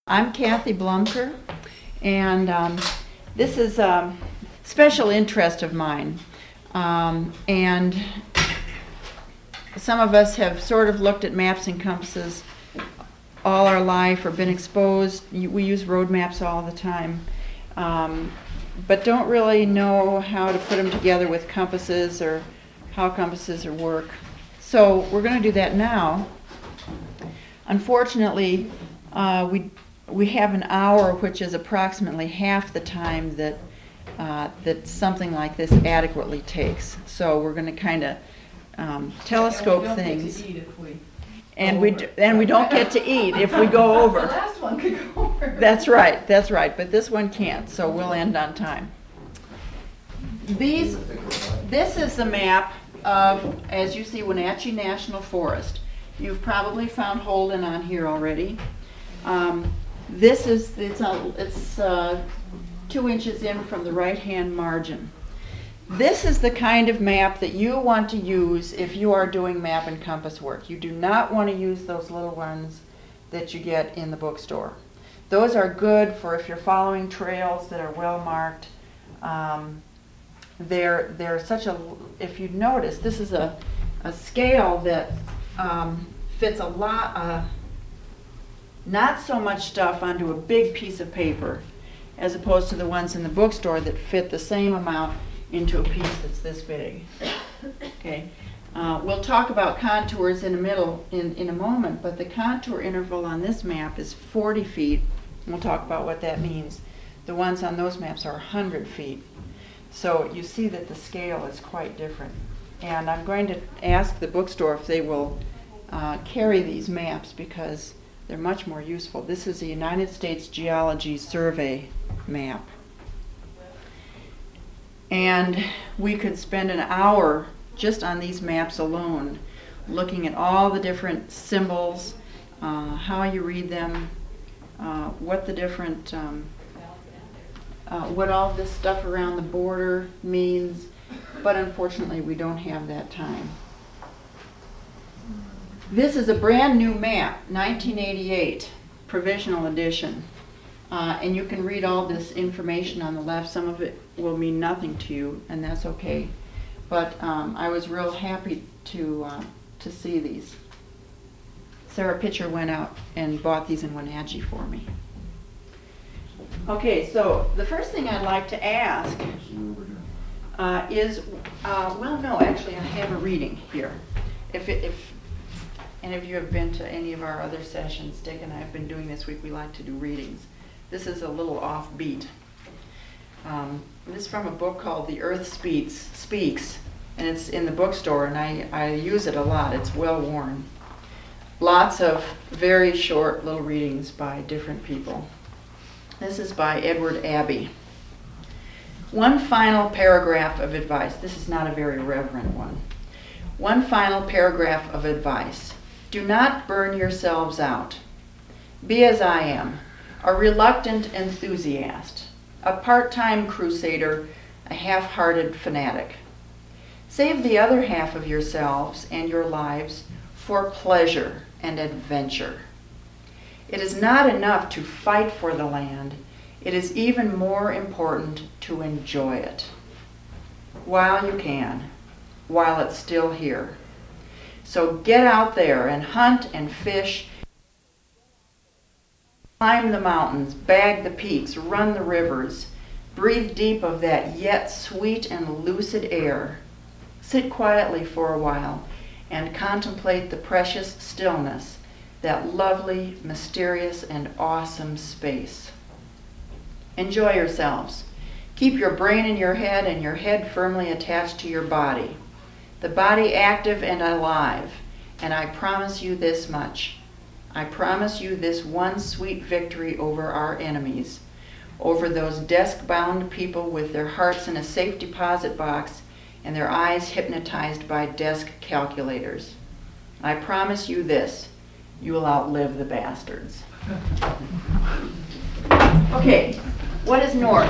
I'm Kathy Blumker, and this is a special interest of mine. And some of us have sort of looked at maps and compasses all our life or been exposed. We use road maps all the time, but don't really know how to put them together with compasses or how compasses work. So we're going to do that now. Unfortunately, we have an hour, which is approximately half the time that something like this adequately takes. So we're going to kind of telescope things, and we don't get to eat if we go over. The last one could go over. That's right. But this one can't. So we'll end on time. This is the map of, as you see, Wenatchee National Forest. You've probably found Holden on here already. It's 2 inches in from the right-hand margin. This is the kind of map that you want to use if you are doing map and compass work. You do not want to use those little ones that you get in the bookstore. Those are good for if you're following trails that are well marked. They're such a, if you notice, this is a scale that fits a lot, not so much stuff onto a big piece of paper, as opposed to the ones in the bookstore that fit the same amount into a piece that's this big. Okay, we'll talk about contours in a moment, but the contour interval on this map is 40 feet. We'll talk about what that means. The ones on those maps are 100 feet. So you see that the scale is quite different. And I'm going to ask the bookstore if they will carry these maps because they're much more useful. This is a United States Geology Survey map. And we could spend an hour just on these maps alone, looking at all the different symbols, how you read them, what the different, what all this stuff around the border means, but unfortunately we don't have that time. This is a brand new map, 1988, provisional edition. And you can read all this information on the left. Some of it will mean nothing to you, and that's okay. But I was real happy to see these. Sarah Pitcher went out and bought these in Wenatchee for me. Okay, so the first thing I'd like to ask is, well, no, actually I have a reading here. If any of you have been to any of our other sessions, Dick and I have been doing this week, we like to do readings. This is a little offbeat. This is from a book called The Earth Speaks, and it's in the bookstore, and I use it a lot. It's well worn. Lots of very short little readings by different people. This is by Edward Abbey. One final paragraph of advice. This is not a very reverent one. One final paragraph of advice. Do not burn yourselves out. Be as I am, a reluctant enthusiast, a part-time crusader, a half-hearted fanatic. Save the other half of yourselves and your lives for pleasure and adventure. It is not enough to fight for the land. It is even more important to enjoy it while you can, while it's still here. So get out there and hunt and fish, climb the mountains, bag the peaks, run the rivers, breathe deep of that yet sweet and lucid air. Sit quietly for a while and contemplate the precious stillness, that lovely, mysterious, and awesome space. Enjoy yourselves. Keep your brain in your head and your head firmly attached to your body. The body active and alive, and I promise you this much. I promise you this one sweet victory over our enemies, over those desk-bound people with their hearts in a safe deposit box and their eyes hypnotized by desk calculators. I promise you this, you will outlive the bastards. Okay, what is north?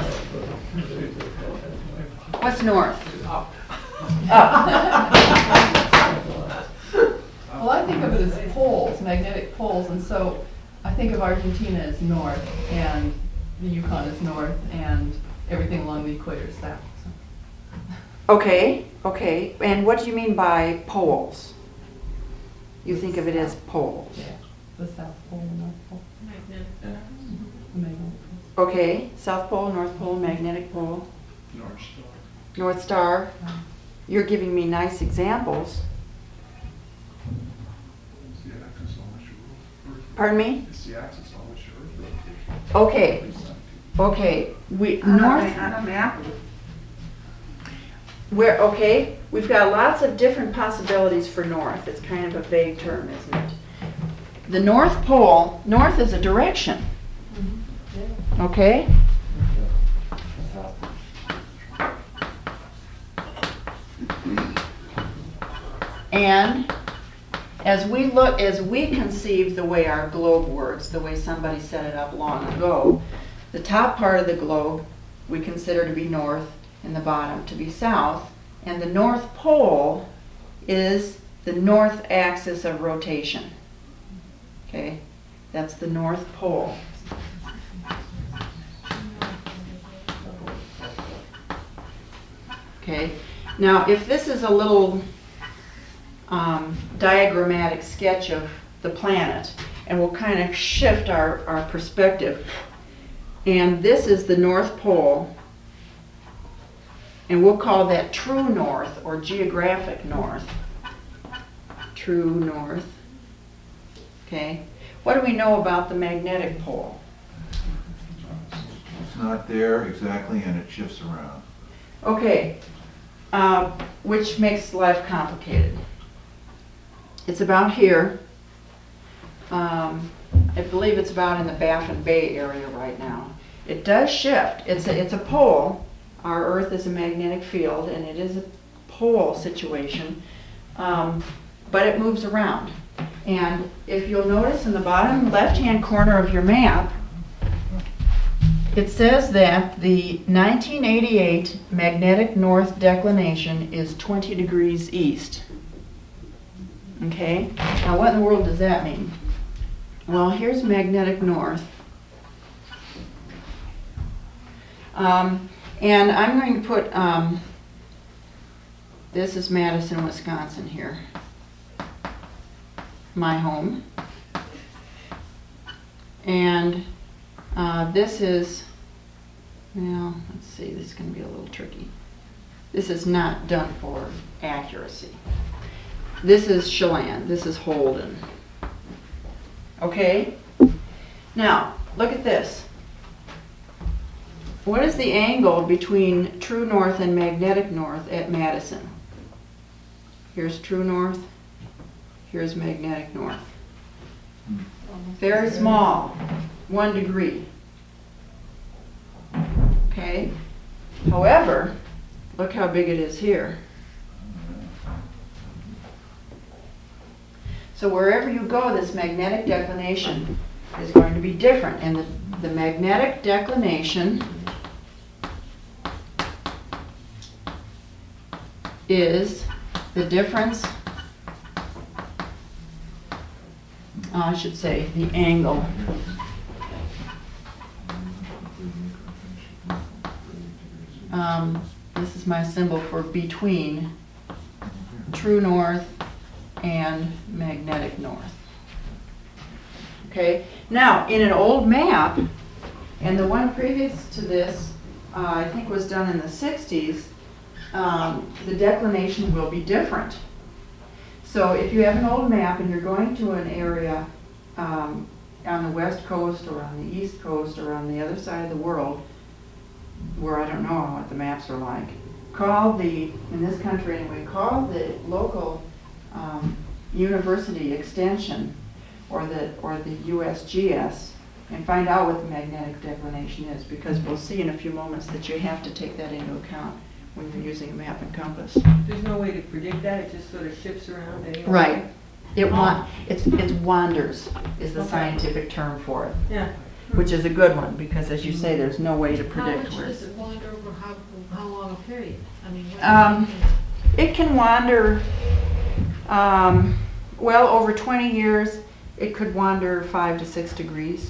What's north? Up. Up. Well, I think of it as poles, magnetic poles, and so I think of Argentina as north, and the Yukon is north, and everything along the equator is south. So. Okay, okay. And what do you mean by poles? You think of it as poles. Yeah, the South Pole and North Pole. Magnetic. The magnetic pole. Okay, South Pole, North Pole, magnetic pole, North Star. North Star. You're giving me nice examples. It's the axis on which the Earth. Pardon me? It's the axis on which the Earth rotates. Okay, At least 17. okay. We On north. a map. Where, okay, we've got lots of different possibilities for north. It's kind of a vague term, isn't it? The North Pole, north is a direction, okay? And as we conceive the way our globe works, the way somebody set it up long ago, the top part of the globe we consider to be north and the bottom to be south, and the North Pole is the north axis of rotation. Okay, that's the North Pole. Okay, now if this is a little diagrammatic sketch of the planet, and we'll kind of shift our perspective, and this is the North Pole, and we'll call that true north or geographic north. True north. Okay. What do we know about the magnetic pole? It's not there exactly, and it shifts around. Okay. Which makes life complicated. It's about here. I believe it's about in the Baffin Bay area right now. It does shift. It's a pole. Our Earth is a magnetic field, and it is a pole situation, but it moves around. And if you'll notice in the bottom left-hand corner of your map, it says that the 1988 magnetic north declination is 20 degrees east. Okay? Now what in the world does that mean? Well, here's magnetic north. And I'm going to put, this is Madison, Wisconsin here. My home. And this is, well, let's see, this is going to be a little tricky. This is not done for accuracy. This is Chelan, this is Holden. Okay? Now, look at this. What is the angle between true north and magnetic north at Madison? Here's true north, here's magnetic north. Very small, 1 degree. Okay? However, look how big it is here. So wherever you go, this magnetic declination is going to be different. And the magnetic declination is the difference, I should say, the angle. This is my symbol for between true north and magnetic north. Okay, now in an old map, and the one previous to this, I think was done in the 60s, the declination will be different. So if you have an old map and you're going to an area on the west coast or on the east coast or on the other side of the world, where I don't know what the maps are like, in this country anyway, call the local university extension or the USGS and find out what the magnetic declination is, because we'll see in a few moments that you have to take that into account when you're using a map and compass. There's no way to predict that, it just sort of shifts around anyway. Right. It wanders is the scientific term for it, Yeah. which is a good one, because as you say, there's no way to How predict much where does it's. it wander over how long a period? I mean, what It can wander, well, over 20 years. it could wander 5 to 6 degrees.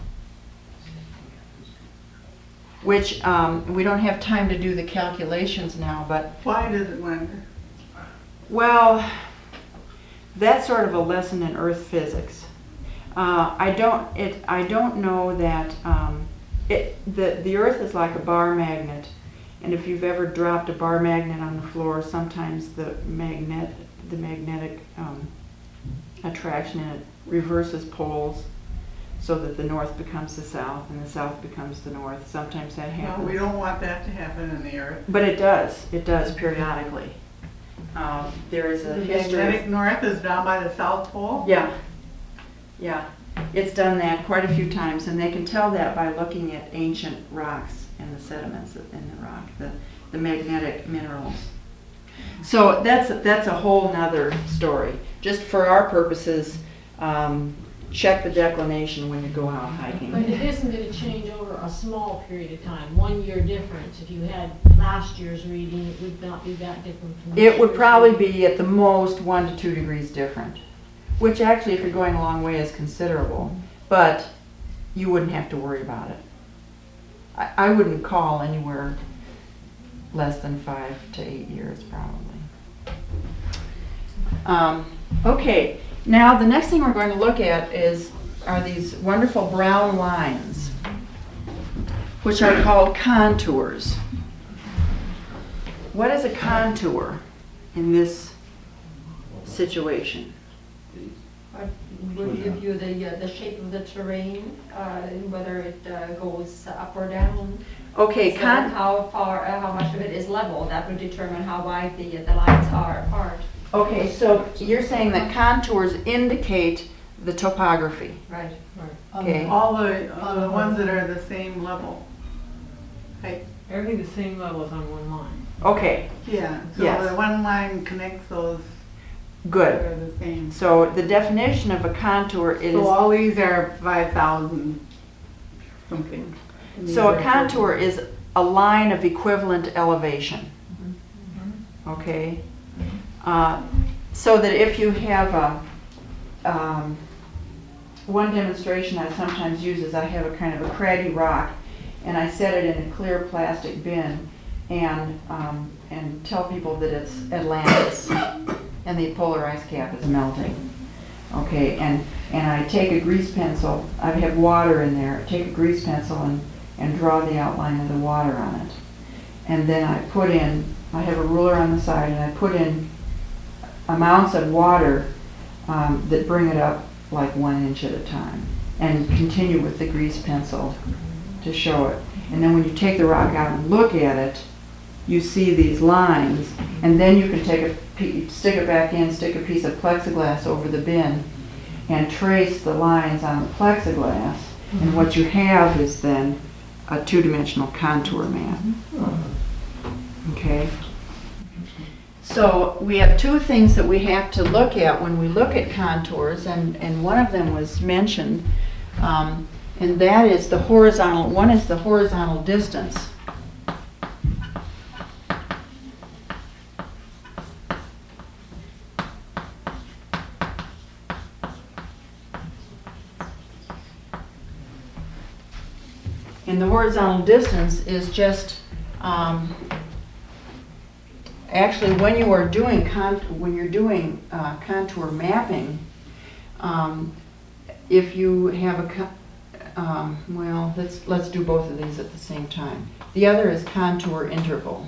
Which, we don't have time to do the calculations now, but, Why does it wander? well, that's sort of a lesson in earth physics. I don't know that, the earth is like a bar magnet, and if you've ever dropped a bar magnet on the floor, sometimes the magnetic attraction in it reverses poles so that the north becomes the south and the south becomes the north. Sometimes that No, happens. we don't want that to happen in the earth. But it does periodically. There is a The history. magnetic north is down by the South Pole? Yeah, it's done that quite a few times, and they can tell that by looking at ancient rocks and the sediments in the rock, the magnetic minerals. So that's a whole nother story. Just for our purposes, check the declination when you go out hiking. But it isn't gonna change over a small period of time, 1 year difference. If you had last year's reading, it would not be that different from this It would year's probably reading. be at the most 1 to 2 degrees different, which actually, if you're going a long way, is considerable, but you wouldn't have to worry about it. I wouldn't call anywhere less than 5 to 8 years, probably. Okay, now the next thing we're going to look at are these wonderful brown lines, which are called contours. What is a contour in this situation? Will give you the shape of the terrain, whether it goes up or down. Okay, So how far, how much of it is level, that would determine how wide the lines are apart. okay, so you're saying that contours indicate the topography. Right. Okay. All the ones that are the same level. Right, Everything the same level is on one line. Okay, yeah, so Yes. the one line connects those that good. are the same. So the definition of a contour is, So all these are 5,000 something. And these so are a contour is a line of equivalent elevation. Okay? So that if you have one demonstration I sometimes use is I have a kind of a craggy rock and I set it in a clear plastic bin and tell people that it's Atlantis and the polar ice cap is melting. Okay, and I take a grease pencil, I have water in there, take a grease pencil and draw the outline of the water on it. And then I have a ruler on the side and I put in amounts of water that bring it up like 1 inch at a time and continue with the grease pencil to show it. And then when you take the rock out and look at it, you see these lines, and then you can stick it back in, stick a piece of plexiglass over the bin and trace the lines on the plexiglass, and what you have is then a two-dimensional contour map. Okay? So we have two things that we have to look at when we look at contours, and one of them was mentioned, and that is the horizontal, one is the horizontal distance. And the horizontal distance is just, actually when you are doing contour mapping, if you have well, let's do both of these at the same time. The other is contour interval.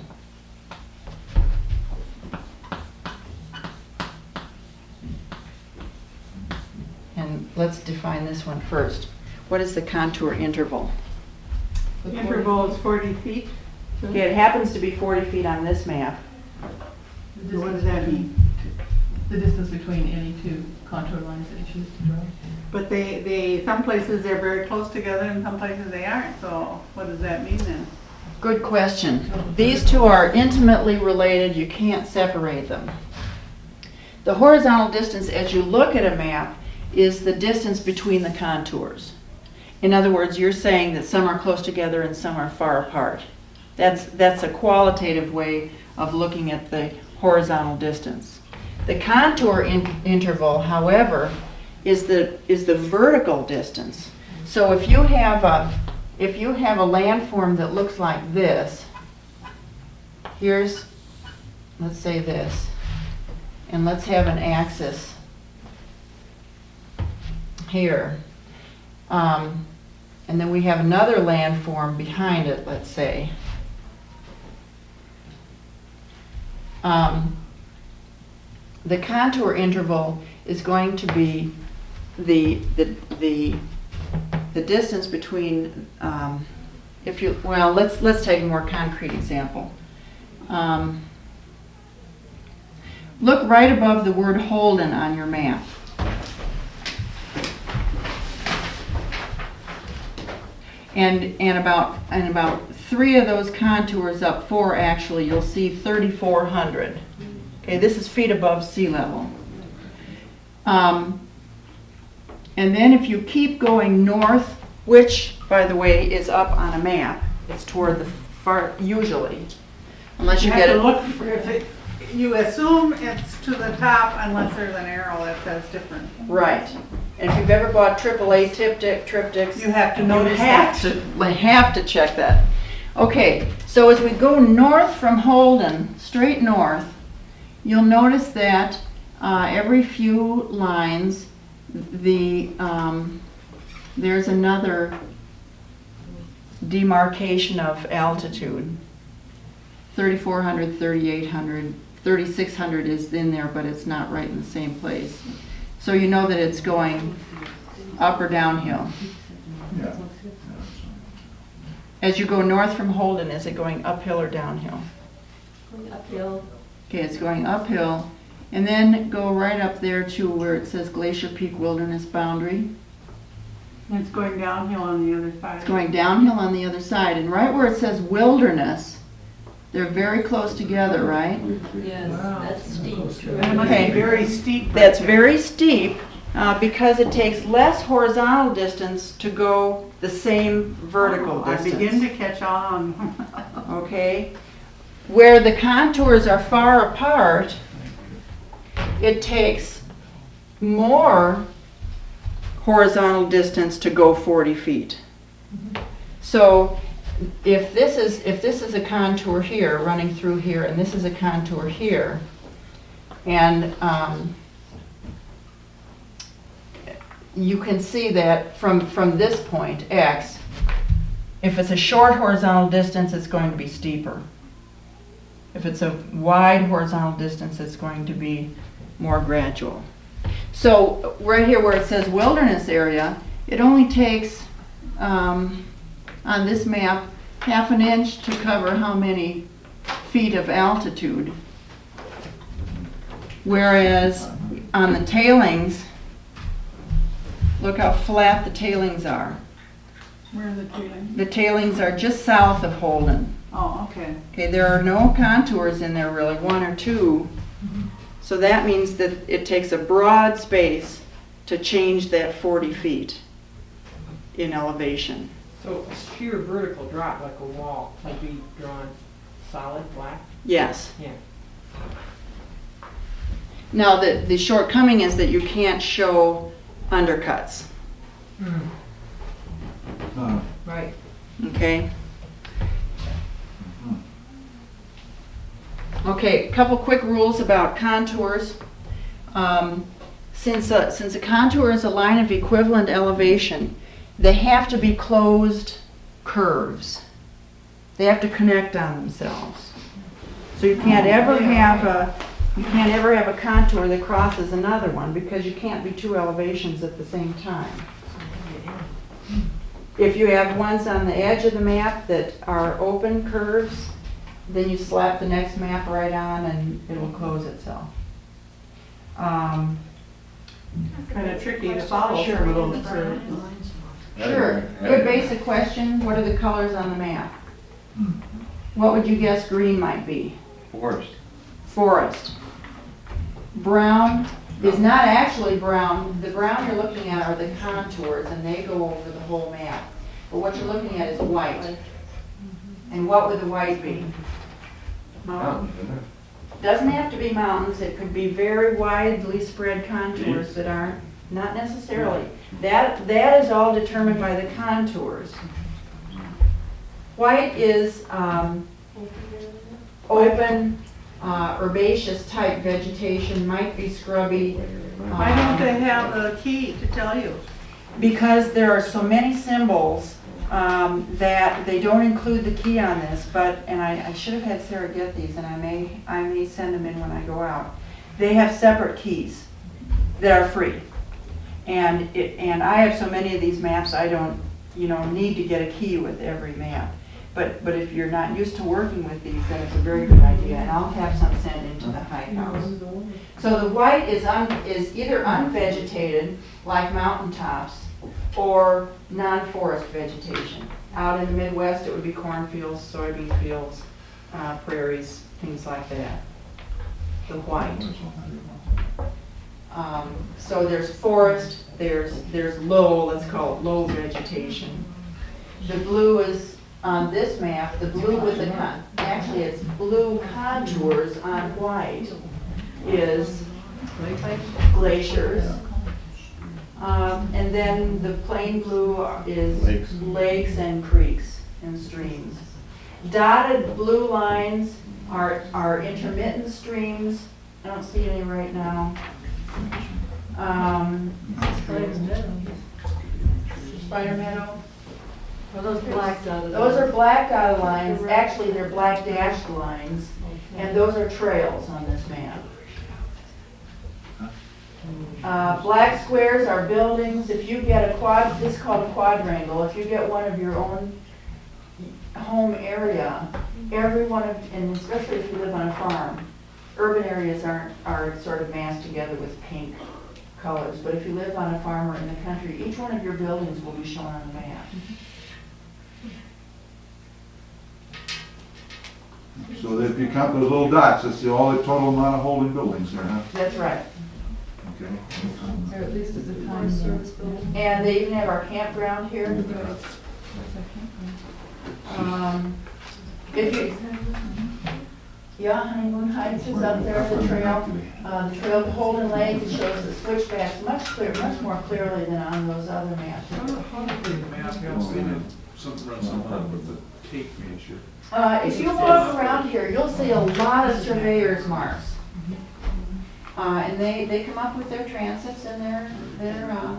And let's define this one first. What is the contour interval? The interval is 40 feet. Okay, it happens to be 40 feet on this map. So what does that mean? The distance between any two contour lines that you choose to draw. But some places they're very close together and some places they aren't, so what does that mean then? Good question. These two are intimately related. You can't separate them. The horizontal distance, as you look at a map, is the distance between the contours. In other words, you're saying that some are close together and some are far apart. That's a qualitative way of looking at the horizontal distance. The contour interval, however, is the vertical distance. So if you have a landform that looks like this, here's, let's say this, and let's have an axis here. And then we have another landform behind it, let's say. The contour interval is going to be the distance between, let's take a more concrete example. Look right above the word Holden on your map. And about 3 of those contours up, 4 actually, you'll see 3,400. Okay, this is feet above sea level. And then if you keep going north, which, by the way, is up on a map, it's toward the far, usually, unless you You get have it. to look for if it, you assume it's to the top unless there's an arrow that says different. Right. And if you've ever bought AAA triptychs, You have to you notice have that. have to check that. Okay, so as we go north from Holden, straight north, you'll notice that every few lines, there's another demarcation of altitude. 3,400, 3,800, 3,600 is in there, but it's not right in the same place. So you know that it's going up or downhill. Yeah. As you go north from Holden, is it going uphill or downhill? Uphill. Okay, it's going uphill. And then go right up there to where it says Glacier Peak Wilderness Boundary. It's going downhill on the other side. It's going downhill on the other side. And right where it says wilderness, they're very close together, right? Yes, that's steep. That must Okay. be very steep. right That's there. very steep because it takes less horizontal distance to go the same vertical I distance. begin to catch on. Okay? Where the contours are far apart, it takes more horizontal distance to go 40 feet. So if this is a contour here running through here, and this is a contour here, and you can see that from this point, X, if it's a short horizontal distance, it's going to be steeper. If it's a wide horizontal distance, it's going to be more gradual. So right here where it says wilderness area, it only takes, on this map, half an inch to cover how many feet of altitude. Whereas on the tailings, look how flat the tailings are. Where are the tailings? The tailings are just south of Holden. Oh, okay. Okay, there are no contours in there really, 1 or 2. So that means that it takes a broad space to change that 40 feet in elevation. So a sheer vertical drop like a wall would be drawn solid, black? Yes. Yeah. Now, the shortcoming is that you can't show undercuts, Right. okay? Okay, a couple quick rules about contours. Since a contour is a line of equivalent elevation, they have to be closed curves. They have to connect on themselves. So you can't ever have a contour that crosses another one because you can't be 2 elevations at the same time. If you have ones on the edge of the map that are open curves, then you slap the next map right on and it will close itself. Kind of tricky to follow Sure. some of those curves. Sure, good basic question. What are the colors on the map? What would you guess green might be? Forest. Forest. Brown is not actually brown. The brown you're looking at are the contours and they go over the whole map. But what you're looking at is white. And what would the white be? Doesn't have to be mountains. It could be very widely spread contours that aren't not necessarily. That is all determined by the contours. White is open, herbaceous type vegetation, might be scrubby. Why don't they have a key to tell you? Because there are so many symbols that they don't include the key on this, and I should have had Sarah get these, and I may send them in when I go out. They have separate keys that are free. And I have so many of these maps, I don't, need to get a key with every map. But if you're not used to working with these, then it's a very good idea, and I'll have some sent into the Hyde House. So the white is either unvegetated, like mountaintops, or non-forest vegetation. Out in the Midwest, it would be cornfields, soybean fields, prairies, things like that. The white. So there's forest, there's low, let's call it low vegetation. The blue is, on this map, the blue with the, actually it's blue contours on white is glaciers. And then the plain blue is lakes and creeks and streams. Dotted blue lines are intermittent streams. I don't see any right now. Spider Meadow. Are those black dotted? Those are black dotted lines. Actually, they're black dashed lines. And those are trails on this map. Black squares are buildings. If you get a this is called a quadrangle. If you get one of your own home area, every one of, and especially if you live on a farm, urban areas are sort of massed together with pink colors. But if you live on a farm or in the country, each one of your buildings will be shown on the map. So that if you count those little dots, that's all the total amount of holding buildings there, huh? That's right. Okay. Or at least as a time service building. And they even have our campground here. If you, yeah, Honeymoon Heights is up there, the trail. The trail to Holden Lake, it shows the switchbacks much more clearly than on those other maps. How do they map, I've seen it, something with the tape measure. If you walk around here, you'll see a lot of surveyors' marks. And they come up with their transits and their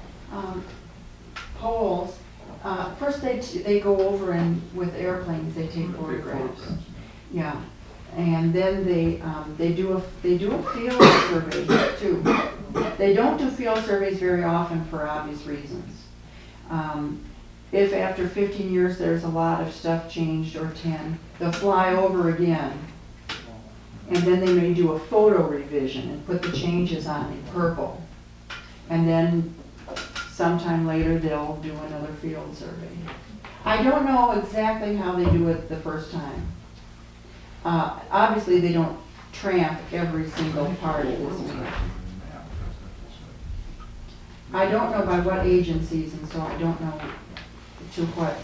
poles. First they go over and with airplanes they take photographs. Yeah, and then they do a field survey too. They don't do field surveys very often for obvious reasons. If after 15 years there's a lot of stuff changed or 10, they'll fly over again. And then they may do a photo revision and put the changes on in purple. And then sometime later they'll do another field survey. I don't know exactly how they do it the first time. Obviously they don't tramp every single part of this map. I don't know by what agencies, and so I don't know to what,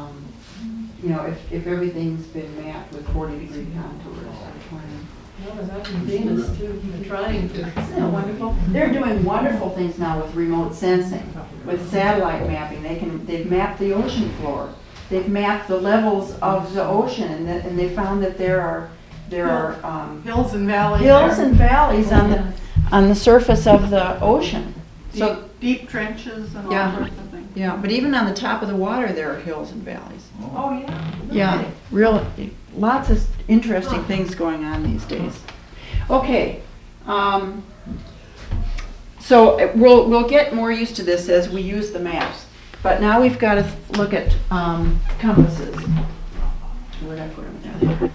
if everything's been mapped with 40-degree contours or 20. No, it's out in Venus too, they're trying to. Isn't that wonderful? They're doing wonderful things now with remote sensing, with satellite mapping. They've mapped the ocean floor. They've mapped the levels of the ocean, and they found that there are Hills and valleys. hills there. and valleys on the surface of the ocean. So Deep trenches and all Yeah. sorts of things. yeah, but even on the top of the water, there are hills and valleys. Oh, yeah. Yeah, lots of interesting things going on these days. Okay, so we'll get more used to this as we use the maps. But now we've got to look at compasses. Where'd I put them there?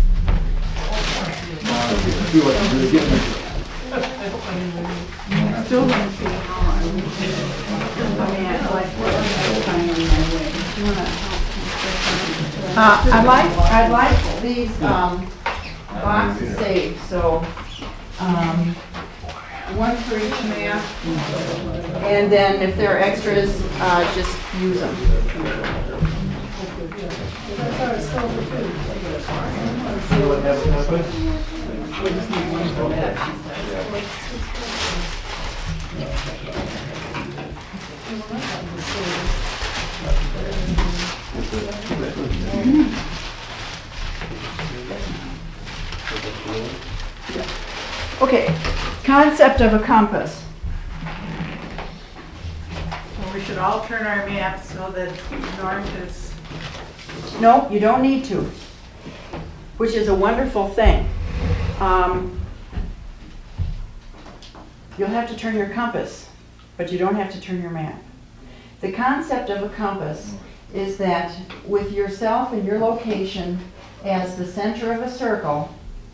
I feel like you're getting it. Still don't see how I would. I'd like these boxes saved, so one for each map, and then if there are extras, just use them. Okay, concept of a compass. So we should all turn our maps so that north is, No, you don't need to, which is a wonderful thing. You'll have to turn your compass, but you don't have to turn your map. The concept of a compass is that with yourself and your location as the center of a circle,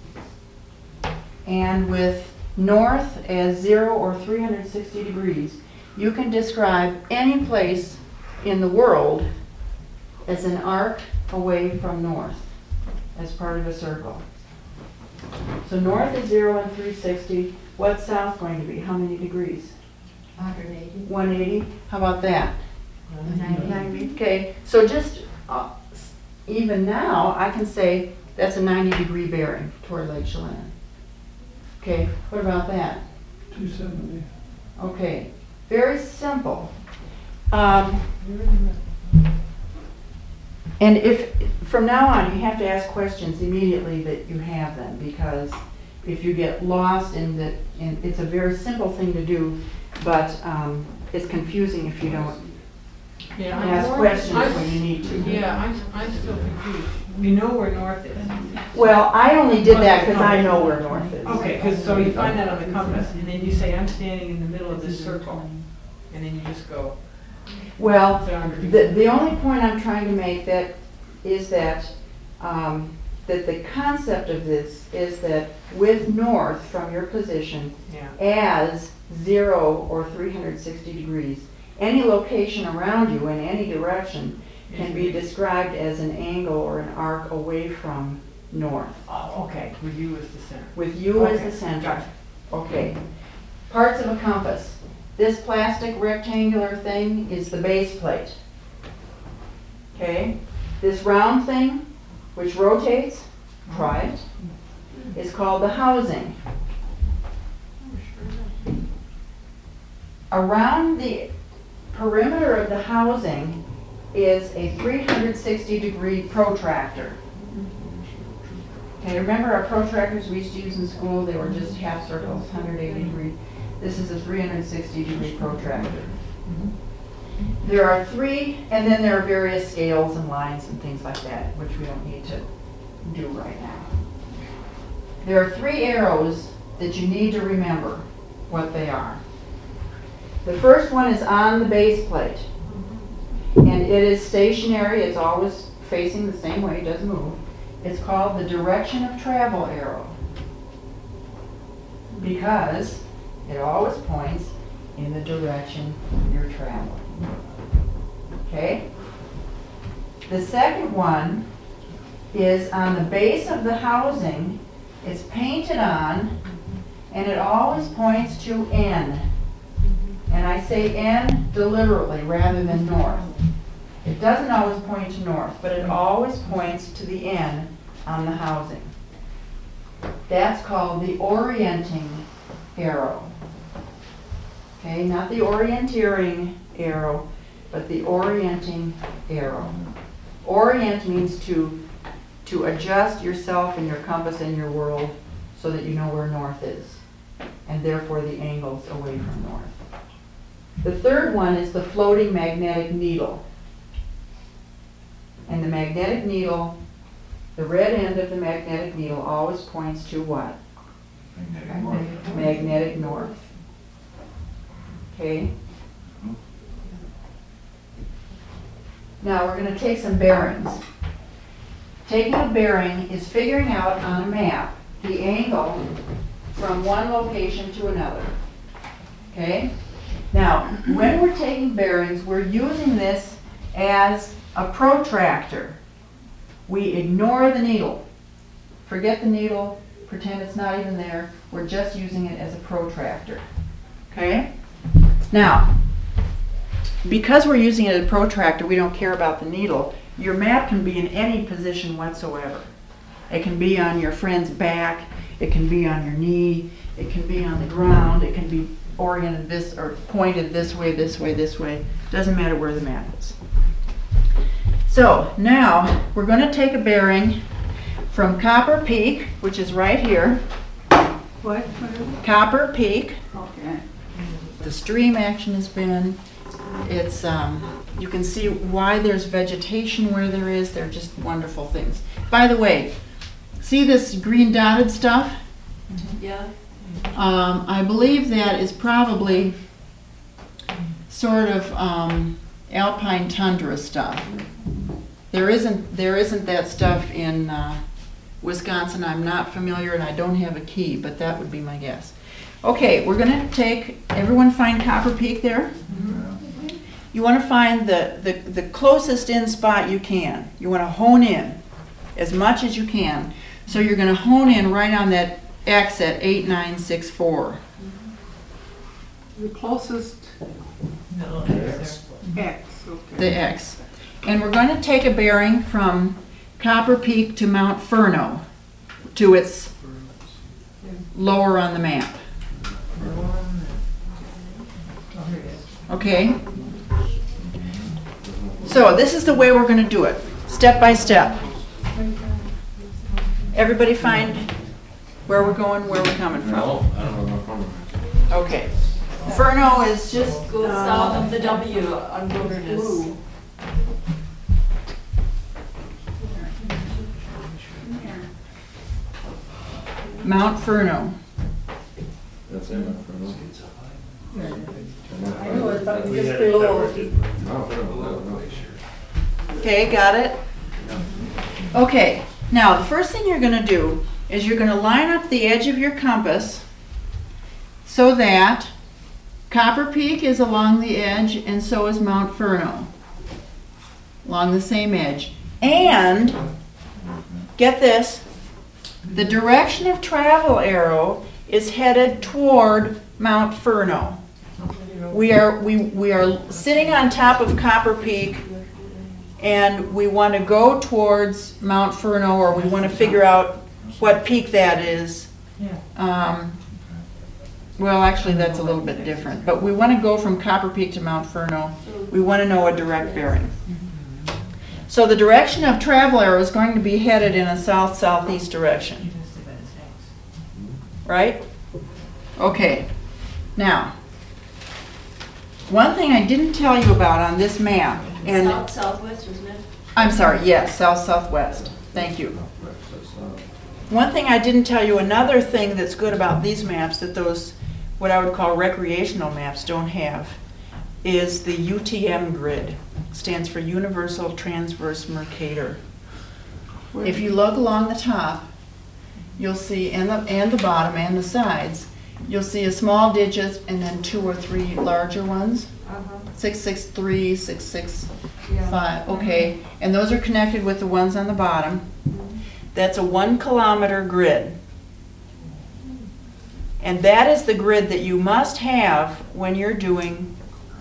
and with north as 0 or 360 degrees, you can describe any place in the world as an arc away from north, as part of a circle. So north is 0 and 360. What's south going to be? How many degrees? 180. 180? How about that? 90. Okay, so just even now, I can say that's a 90-degree bearing toward Lake Chelan. Okay, what about that? 270. Okay, very simple. And if, from now on, you have to ask questions immediately that you have them, because if you get lost and it's a very simple thing to do, but it's confusing if you don't Yeah, ask questions when you need to. Yeah, I'm still confused. We know where north is. Well, I only did that because I know where north is. Okay, because so you find that on the compass, and then you say, I'm standing in the middle of this circle, and then you just go. Well, 100 the only point I'm trying to make is that the concept of this is that with north from your position Yeah. as 0 or 360 degrees, any location around you in any direction can be described as an angle or an arc away from north, Oh, okay, with you as the center. with you as Okay, the center. gotcha. Okay. Parts of a compass. This plastic rectangular thing is the base plate. Okay? This round thing, which rotates, try it, is called the housing. Around the perimeter of the housing is a 360-degree protractor. Okay, remember our protractors we used to use in school? They were just half circles, 180 degrees. This is a 360-degree protractor. There are 3, and then there are various scales and lines and things like that, which we don't need to do right now. There are 3 arrows that you need to remember what they are. The first one is on the base plate, and it is stationary. It's always facing the same way, it doesn't move. It's called the direction of travel arrow, because it always points in the direction you're traveling. Okay? The second one is on the base of the housing. It's painted on, and it always points to N. And I say N deliberately rather than north. It doesn't always point to north, but it always points to the N on the housing. That's called the orienting arrow. Okay, not the orienteering arrow, but the orienting arrow. Orient means to adjust yourself and your compass and your world so that you know where north is, and therefore the angles away from north. The third one is the floating magnetic needle. And the magnetic needle, the red end of the magnetic needle always points to what? Magnetic north. Magnetic north. Okay? Now we're going to take some bearings. Taking a bearing is figuring out on a map the angle from one location to another. Okay? Now, when we're taking bearings, we're using this as a protractor. We ignore the needle. Forget the needle, pretend it's not even there. We're just using it as a protractor. Okay? Now, because we're using it as a protractor, we don't care about the needle. Your map can be in any position whatsoever. It can be on your friend's back, it can be on your knee, it can be on the ground, it can be oriented this, or pointed this way, this way, this way. Doesn't matter where the map is. So now, we're gonna take a bearing from Copper Peak, which is right here. What is it? Copper Peak. Okay. The stream action has been, it's, you can see why there's vegetation where there is. They're just wonderful things. By the way, see this green dotted stuff? Yeah. I believe that is probably sort of alpine tundra stuff. There isn't that stuff in Wisconsin. I'm not familiar and I don't have a key, but that would be my guess. Okay, we're gonna take, everyone find Copper Peak there? You wanna find the closest in spot you can. You wanna hone in as much as you can. So you're gonna hone in right on that X at 8964. The closest No, X. X, okay. The X. And we're going to take a bearing from Copper Peak to Mount Furno, to its lower on the map. Okay? So this is the way we're going to do it, step by step. Everybody find where we're going, where we're coming from. I don't know if I'm. Okay. Furno is just Go south of the W on Wilderness. Mount Furno. That's in it. I know, it's up just below. Okay, got it? Okay, now the first thing you're going to do is you're going to line up the edge of your compass so that Copper Peak is along the edge and so is Mount Furno, along the same edge. And, get this, the direction of travel arrow is headed toward Mount Furno. We are sitting on top of Copper Peak and we want to go towards Mount Furno, or we want to figure out what peak that is. Well, actually, that's a little bit different. But we want to go from Copper Peak to Mount Furno. We want to know a direct bearing. So the direction of travel arrow is going to be headed in a south-southeast direction. Right? Okay. Now, one thing I didn't tell you about on this map, and Southwest, isn't it? I'm sorry, yes, south-southwest. Thank you. One thing I didn't tell you, another thing that's good about these maps that those, what I would call recreational maps, don't have, is the UTM grid. Stands for Universal Transverse Mercator. If you look along the top, you'll see, and the bottom and the sides, you'll see a small digit and then 2 or 3 larger ones. 663, 665, okay. And those are connected with the ones on the bottom. That's a 1 kilometer grid. And that is the grid that you must have when you're doing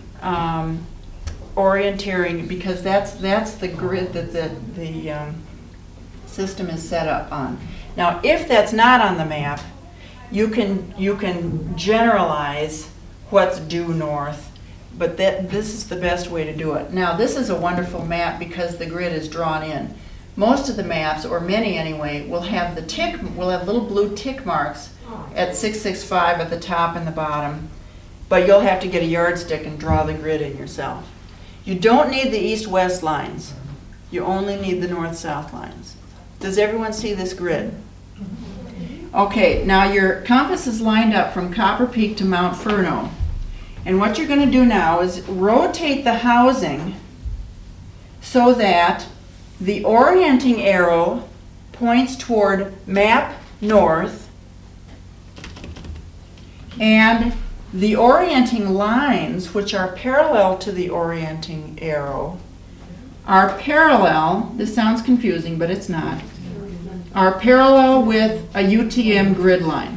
orienteering, because that's the grid that the system is set up on. Now, if that's not on the map, you can generalize what's due north, but this is the best way to do it. Now, this is a wonderful map because the grid is drawn in. Most of the maps, or many anyway, will have little blue tick marks at 665 at the top and the bottom, but you'll have to get a yardstick and draw the grid in yourself. You don't need the east-west lines. You only need the north-south lines. Does everyone see this grid? Okay, now your compass is lined up from Copper Peak to Mount Furno. And what you're going to do now is rotate the housing so that the orienting arrow points toward map north, and the orienting lines, which are parallel to the orienting arrow, are parallel, this sounds confusing, but it's not, are parallel with a UTM grid line.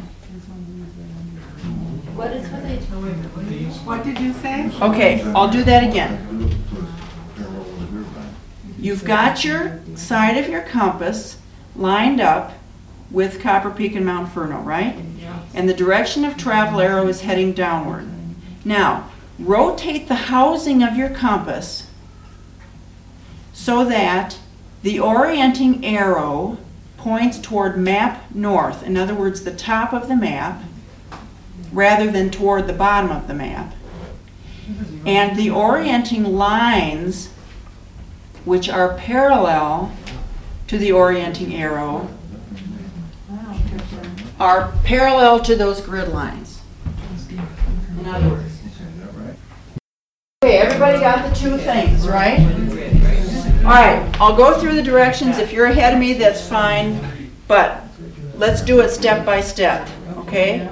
What is what they What did you say? Okay, I'll do that again. You've got your side of your compass lined up with Copper Peak and Mount Furno, right? And the direction of travel arrow is heading downward. Now, rotate the housing of your compass so that the orienting arrow points toward map north. In other words, the top of the map, rather than toward the bottom of the map. And the orienting lines, which are parallel to the orienting arrow, are parallel to those grid lines. In other words. Okay, everybody got the two things, right? All right, I'll go through the directions. If you're ahead of me, that's fine, but let's do it step by step, okay?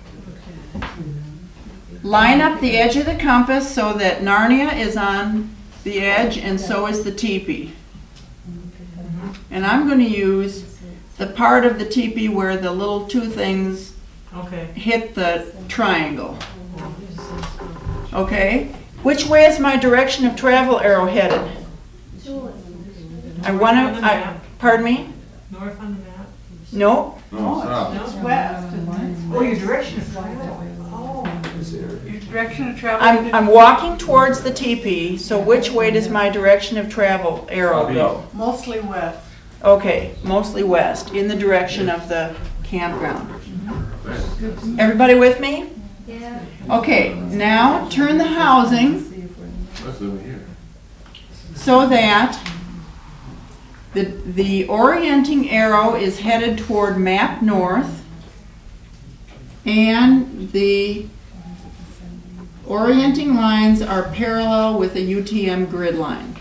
Line up the edge of the compass so that Narnia is on the edge and so is the teepee. And I'm going to use the part of the teepee where the little two things Okay. hit the triangle. Okay? Which way is my direction of travel arrow headed? I want to, pardon me? North on the map? No? No, south. It's west, isn't Oh, your direction is right. Oh. it? Your direction of travel. I'm walking towards the teepee, so which way does my direction of travel arrow go? Mostly west. Okay, mostly west, in the direction of the campground. Everybody with me? Yeah. Okay, now turn the housing so that the orienting arrow is headed toward map north and the orienting lines are parallel with the UTM grid line.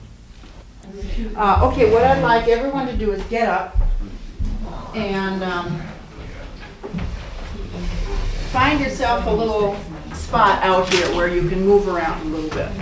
Okay, what I'd like everyone to do is get up and find yourself a little spot out here where you can move around a little bit.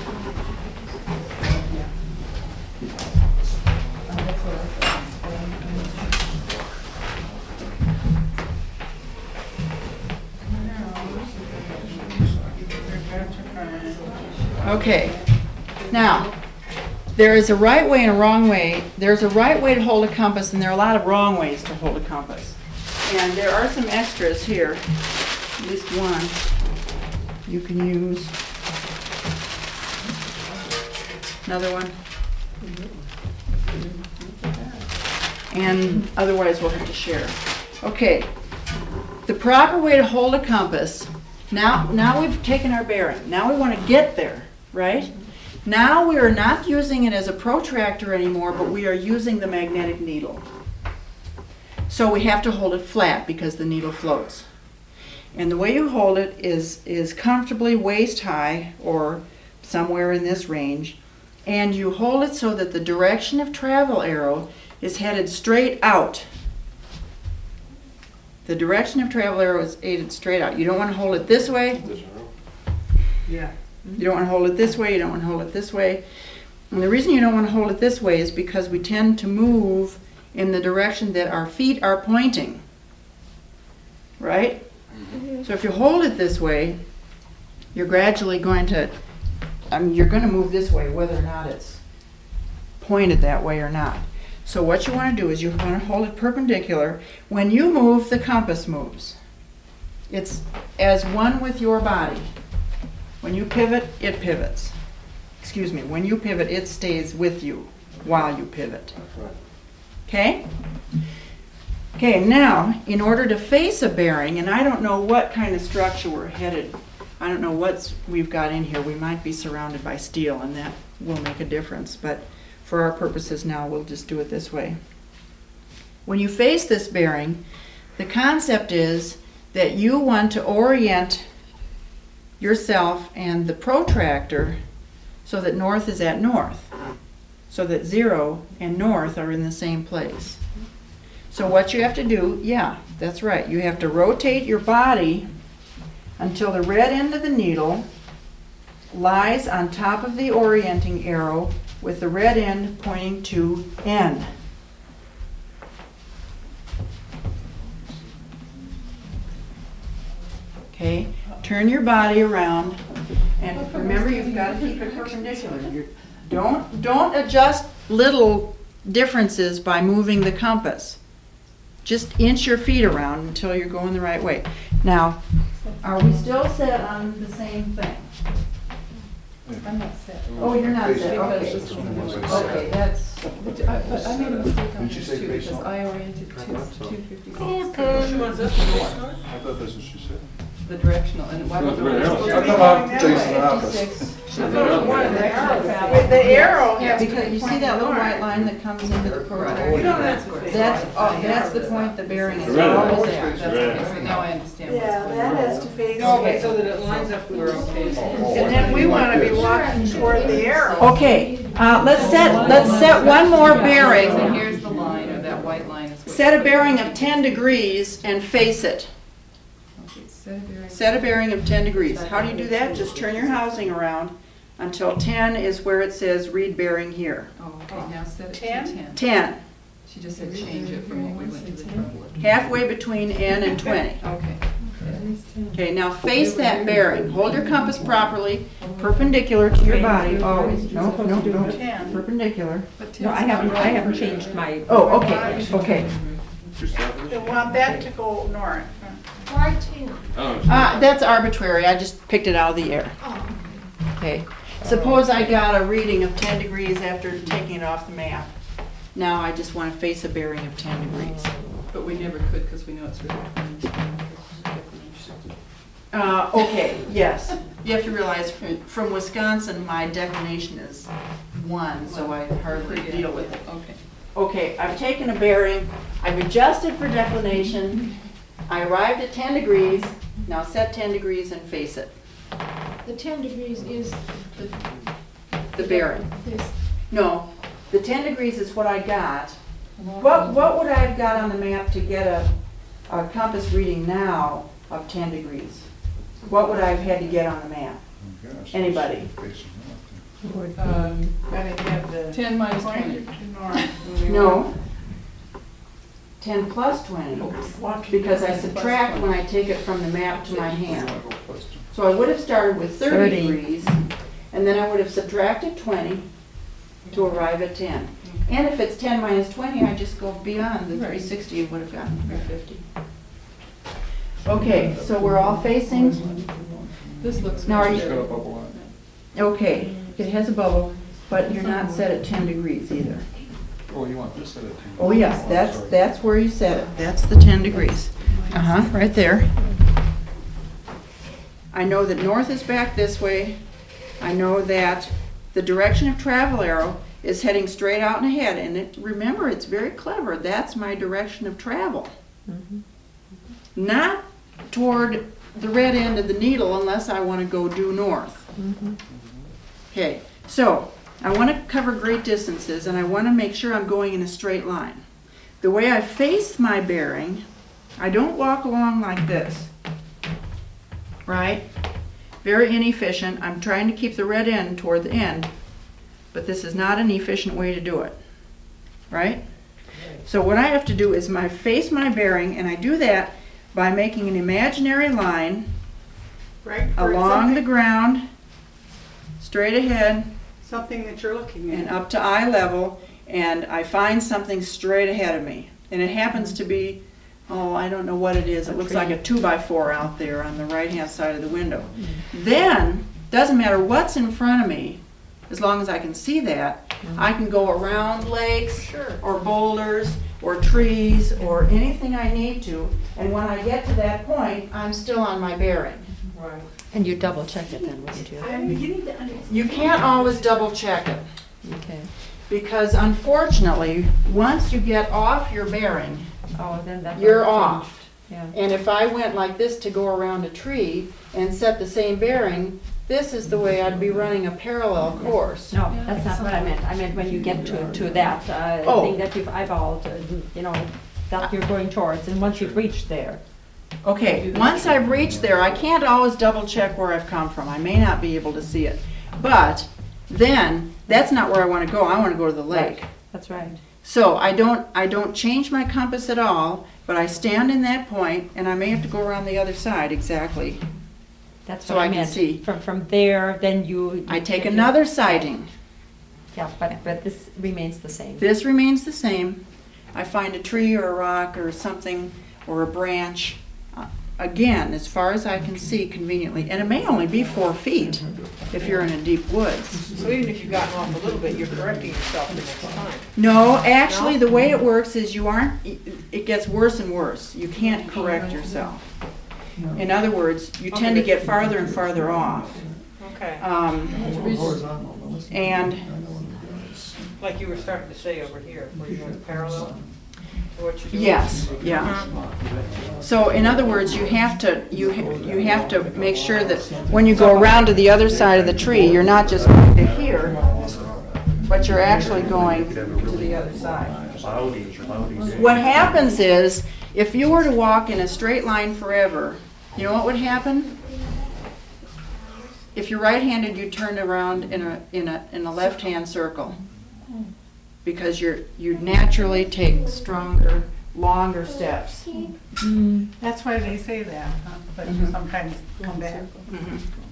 Okay, now, there is a right way and a wrong way. There's a right way to hold a compass, and there are a lot of wrong ways to hold a compass. And there are some extras here, at least one you can use. Another one. And otherwise we'll have to share. Okay, the proper way to hold a compass, now we've taken our bearing. Now we want to get there, right? Now we are not using it as a protractor anymore, but we are using the magnetic needle. So we have to hold it flat because the needle floats. And the way you hold it is comfortably waist high or somewhere in this range. And you hold it so that the direction of travel arrow is headed straight out. The direction of travel arrow is headed straight out. You don't want to hold it this way. Yeah. You don't want to hold it this way. You don't want to hold it this way. And the reason you don't want to hold it this way is because we tend to move in the direction that our feet are pointing. Right? So if you hold it this way, you're gradually going to, you're going to move this way whether or not it's pointed that way or not. So what you want to do is you want to hold it perpendicular. When you move, the compass moves. It's as one with your body. When you pivot, it pivots. Excuse me, when you pivot, it stays with you while you pivot. Okay? Okay, now, in order to face a bearing, and I don't know what kind of structure we're headed, I don't know what we've got in here. We might be surrounded by steel, and that will make a difference, but for our purposes now, we'll just do it this way. When you face this bearing, the concept is that you want to orient yourself and the protractor so that north is at north, so that 0 and north are in the same place. So what you have to do, yeah, that's right, you have to rotate your body until the red end of the needle lies on top of the orienting arrow with the red end pointing to N. Okay, turn your body around, and remember you've got to keep it perpendicular. Don't adjust little differences by moving the compass. Just inch your feet around until you're going the right way. Now, Are we still set on the same thing? I'm not set. Oh, you're not set, Because okay. this is the new one. Okay, that's, But I made a mistake on Didn't you this say too, face because on? I oriented to 256. She wants us to go north. I thought that's what she said. The directional, and why would Right, it arrow. supposed I'm to be talking about going that chasing way? the opposite. 56. I thought one of the arrow travel. With the arrow. yeah, because you see that little white line that comes into the protractor? You don't have to face. That's the point the bearing is Red. always Yeah, at. that's okay, so now I understand what's Yeah, going that on. has to face. Okay, so that it lines up with. We're okay. And then we wanna be walking toward the arrow. Okay, let's set one more So bearing. here's the line, or that white line is what. Set a bearing of 10 degrees and face it. Okay, set a bearing. Set a bearing of 10 degrees. How do you do that? Just turn your housing around until 10 is where it says read bearing here. Oh, okay, now set it to 10? 10. 10, She just said change it from what we went to the trouble of. halfway between N and 20. Okay. Okay, now face that bearing. Hold your compass properly, perpendicular to your body, always. No, no, 10. perpendicular. No, I haven't changed my. Oh, okay, okay. They want that to go north. Why 10? That's arbitrary, I just picked it out of the air. Oh, Okay, suppose I got a reading of 10 degrees after taking it off the map. Now I just want to face a bearing of 10 degrees. But we never could, because we know it's really. Okay, yes. You have to realize from Wisconsin, my declination is 1, so I hardly deal with it. Okay. Okay, I've taken a bearing, I've adjusted for declination, I arrived at 10 degrees, now set 10 degrees and face it, the 10 degrees is the bearing. this. No, the 10 degrees is what I got. What would I have got on the map to get a compass reading now of 10 degrees? What would I have had to get on the map? Anybody? I didn't have the. 10 minus 20. Pointed to north. No. 10 plus 20, because I subtract when I take it from the map to my hand. So I would have started with 30 degrees, and then I would have subtracted 20 to arrive at 10. And if it's 10 minus 20, I just go beyond the 360 and would have gotten 350. Okay, so we're all facing, This looks. Now are much you- better. okay, it has a bubble, but you're not set at 10 degrees either. Oh, you want this at a 10? Oh, yes, that's where you set it. That's the 10 degrees. Right there. I know that north is back this way. I know that the direction of travel arrow is heading straight out and ahead. And remember, it's very clever. That's my direction of travel. Not toward the red end of the needle unless I want to go due north. Okay, so I want to cover great distances and I want to make sure I'm going in a straight line. The way I face my bearing, I don't walk along like this, right? Very inefficient. I'm trying to keep the red end toward the end, but this is not an efficient way to do it, right? So what I have to do is face my bearing, and I do that by making an imaginary line Right, for along the something- ground, straight ahead, Something that you're looking and at. up to eye level, and I find something straight ahead of me. And it happens to be, oh, I don't know what it is. It looks like a 2x4 out there on the right-hand side of the window. Then, doesn't matter what's in front of me, as long as I can see that, I can go around lakes, Sure. or boulders, or trees, or anything I need to. And when I get to that point, I'm still on my bearing. Right. And you double check it then, wouldn't you? I'm beginning to understand. You can't always double check it. Okay. Because unfortunately, once you get off your bearing, Oh, then that. you're off. Yeah. And if I went like this to go around a tree and set the same bearing, this is the way I'd be running a parallel course. No, that's not what I meant. I meant when you get to that Oh. thing that you've eyeballed, that you're going towards, and once you've reached there. Okay, once I've reached there, I can't always double check where I've come from. I may not be able to see it. But then, that's not where I want to go. I want to go to the lake. That's right. So I don't change my compass at all, but I stand in that point, and I may have to go around the other side exactly. That's So what I I can meant. see. From there, then you. I take another sighting. Yeah, but this remains the same. This remains the same. I find a tree or a rock or something or a branch again, as far as I can see conveniently, and it may only be 4 feet if you're in a deep woods. So even if you've gotten off a little bit, you're correcting yourself the next time. No, actually, the way it works is it gets worse and worse. You can't correct yourself. In other words, you tend to get farther and farther off. Okay, And like you were starting to say over here, where you're going parallel to what you're doing. yes, yeah. So in other words, you have to make sure that when you go around to the other side of the tree, you're not just going to here, but you're actually going to the other side. What happens is, if you were to walk in a straight line forever, you know what would happen? If you're right-handed, you turn around in a left-hand circle, because you naturally take stronger, longer steps. That's why they say that, huh? But you sometimes come back. Mhm.